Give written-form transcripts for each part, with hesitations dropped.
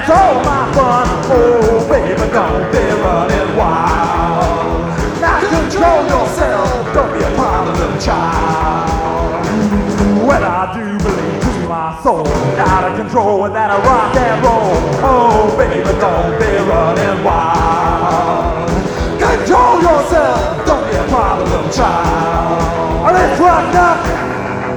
That's all my fun. Oh, baby, don't be running wild. Now control yourself, don't be a problem child. Well, I do believe to my soul, out of control with that rock and roll. Oh, baby, don't be running wild. Control yourself, don't be a problem child. Let's rock now.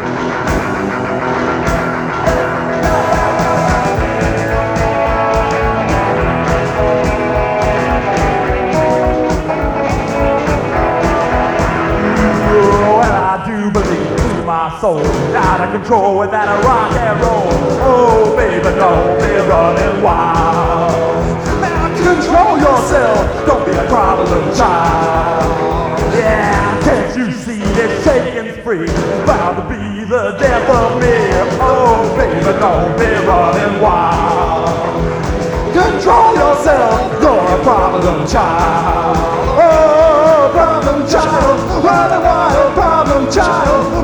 Soul out of control with that rock and roll. Oh, baby, don't be running wild. Now control yourself, don't be a problem child. Yeah, can't you see this shaking's free? About to be the death of me. Oh, baby, don't be running wild. Control yourself, you're a problem child. Oh, problem child, running wild, problem child.